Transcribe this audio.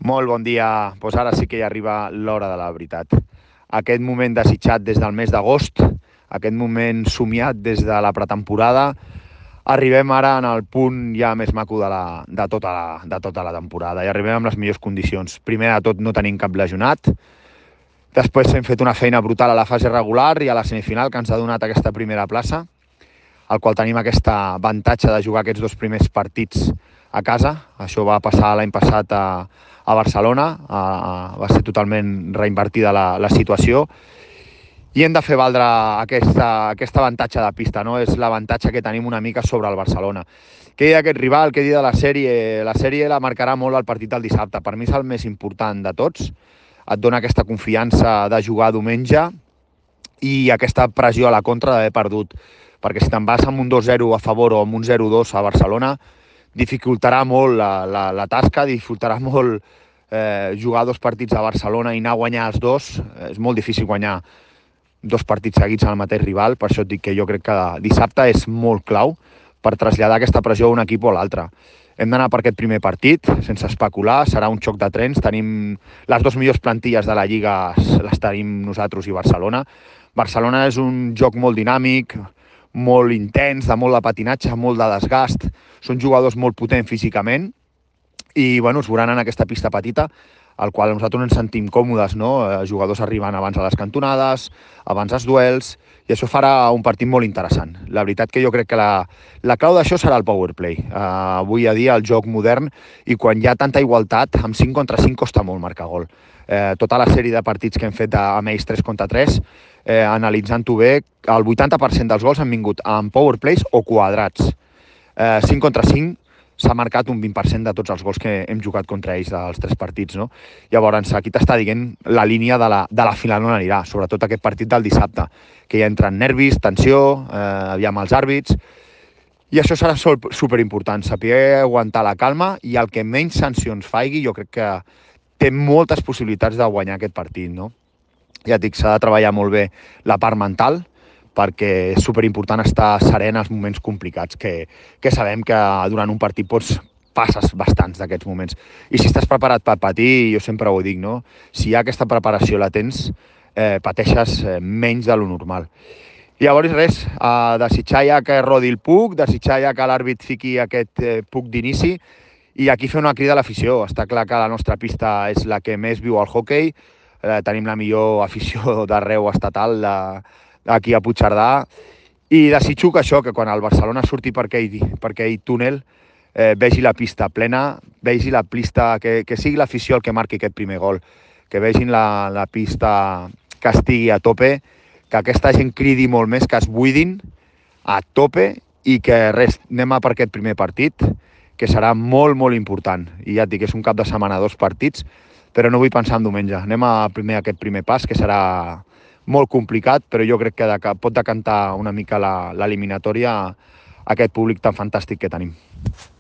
Molt bon dia. Doncs ara sí que ja arriba l'hora de la veritat. Aquest moment desitjat des del mes d'agost, aquest moment somiat des de la pretemporada, arribem ara en el punt ja més maco de tota la temporada i arribem amb les millors condicions. Primer de tot no tenim cap lesionat, després hem fet una feina brutal a la fase regular i a la semifinal que ens ha donat aquesta primera plaça, al qual tenim aquest avantatge de jugar aquests dos primers partits a casa. Això va passar l'any passat a Barcelona, va ser totalment reinvertida la situació i hem de fer valdre aquest avantatge de pista, no? És l'avantatge que tenim una mica sobre el Barcelona. Què dir d'aquest rival, què dir de la sèrie? La sèrie la marcarà molt el partit del dissabte. Per mi és el més important de tots. Et dona aquesta confiança de jugar diumenge i aquesta pressió a la contra d'haver perdut. Perquè si te'n vas amb un 2-0 a favor o amb un 0-2 a Barcelona, dificultarà molt la tasca, dificultarà molt jugar dos partits a Barcelona i anar a guanyar els dos. És molt difícil guanyar dos partits seguits al mateix rival, per això et dic que jo crec que dissabte és molt clau per traslladar aquesta pressió a un equip o a l'altre. Hem d'anar per aquest primer partit, sense especular, serà un xoc de trens, tenim les dues millors plantilles de la Lliga, les tenim nosaltres i Barcelona. Barcelona és un joc molt dinàmic, molt intens, de molt de patinatge, molt de desgast, són jugadors molt potents físicament i bueno, es veuran en aquesta pista petita, al qual nosaltres ens sentim còmodes, no? Jugadors arribant abans a les cantonades, abans als duels, i això farà un partit molt interessant. La veritat que jo crec que la clau d'això serà el power play. Avui a dia el joc modern, i quan hi ha tanta igualtat, amb 5 contra 5 costa molt marcar gol. Tota la sèrie de partits que hem fet amb ells 3 contra 3, analitzant-ho bé, el 80% dels gols han vingut amb power plays o quadrats. 5 contra 5 s'ha marcat un 20% de tots els gols que hem jugat contra ells dels 3 partits, no? Llavors, aquí t'està dient la línia de la final on anirà, sobretot aquest partit del dissabte, que hi entren nervis, tensió, aviam els àrbits, i això serà superimportant, saber aguantar la calma, i el que menys sancions faigui, jo crec que té moltes possibilitats de guanyar aquest partit, no? Ja et dic, s'ha de treballar molt bé la part mental, perquè és superimportant estar serè en els moments complicats, que sabem que durant un partit passes bastants d'aquests moments. I si estàs preparat per patir, jo sempre ho dic, no? Si hi ha aquesta preparació la tens, pateixes menys de lo normal. I llavors res, desitjar ja que rodi el puck, desitjar ja que l'àrbit fiqui aquest puck d'inici, i aquí fer una crida a l'afició. Està clar que la nostra pista és la que més viu al hoquei, tenim la millor afició d'arreu estatal aquí a Puigcerdà, i desitjo que això, que quan el Barcelona surti per aquell túnel, vegi la pista plena, vegi la pista, que sigui l'afició el que marqui aquest primer gol, que vegin la pista que estigui a tope, que aquesta gent cridi molt més, que es buidin a tope, i que res, anem a per aquest primer partit, que serà molt, molt important. I ja et dic, és un cap de setmana, 2 partits, però no vull pensar en diumenge. Anem a aquest primer pas, que serà molt complicat, però jo crec que pot decantar una mica l'eliminatòria a aquest públic tan fantàstic que tenim.